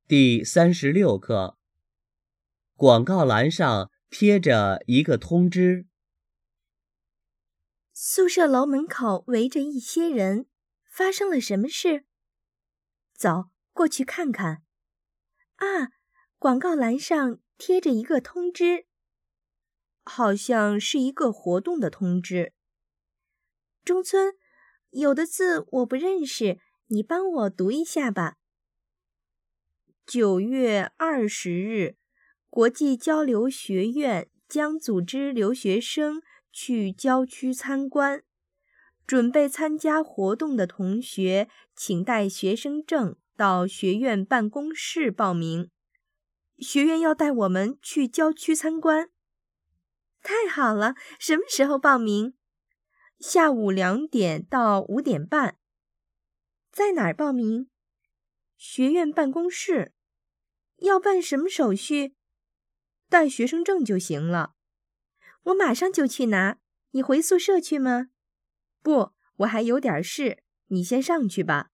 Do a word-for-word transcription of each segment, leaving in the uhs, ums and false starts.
第三十六课，广告栏上贴着一个通知。 宿舍楼门口围着一些人，发生了什么事？走，过去看看。啊，广告栏上贴着一个通知，好像是一个活动的通知。中村，有的字我不认识，你帮我读一下吧。九月二十日，国际交流学院将组织留学生去郊区参观。准备参加活动的同学，请带学生证到学院办公室报名。学院要带我们去郊区参观。太好了，什么时候报名？下午两点到五点半。在哪儿报名？学院办公室。要办什么手续？带学生证就行了。我马上就去拿。你回宿舍去吗？不，我还有点事，你先上去吧。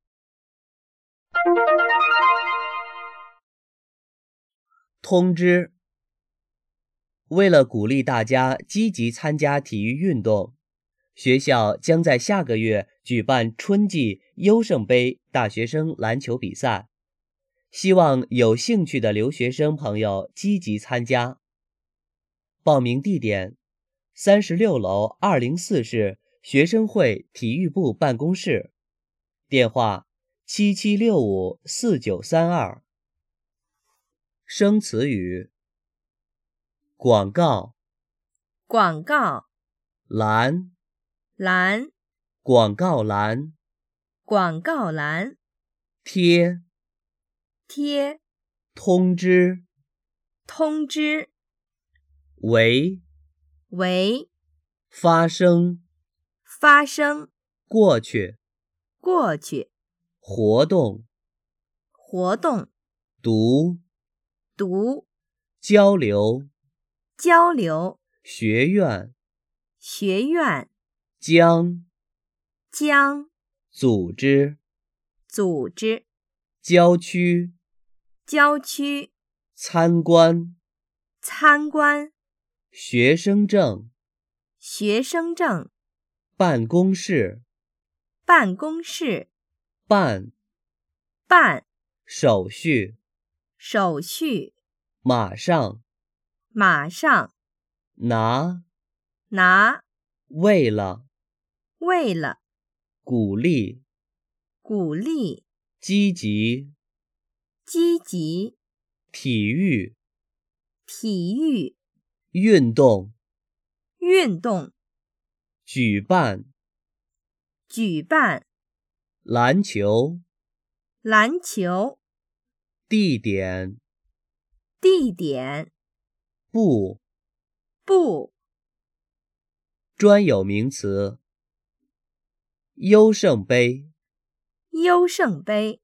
通知：为了鼓励大家积极参加体育运动，学校将在下个月举办春季优胜杯大学生篮球比赛，希望有兴趣的留学生朋友积极参加。报名地点：三十六楼二零四室学生会体育部办公室，电话七七六五四九三二。生词语：广告、 广告、 栏、 栏、 广告栏、 广告栏、 贴、 贴、 通知、 通知、 为、 为、 发生、 发生、 过去、 过去、 活动、 活动、 读、 读、 交流、 交流、 学院、 学院、 将、 将、 组织、 组织、 郊区、 郊区、 参观、 参观、 学生证、 学生证、 办公室、 办公室、 办、 办、 手续、 手续、 马上、 马上、 拿、 拿、 为了、 为了、 鼓励、 鼓励、 积极、 积极、 体育、 体育、 运动、 运动、 举办、 举办、 篮球、 篮球、 地点、 地点、 部、 部、 专有名词、优胜杯。 优胜杯。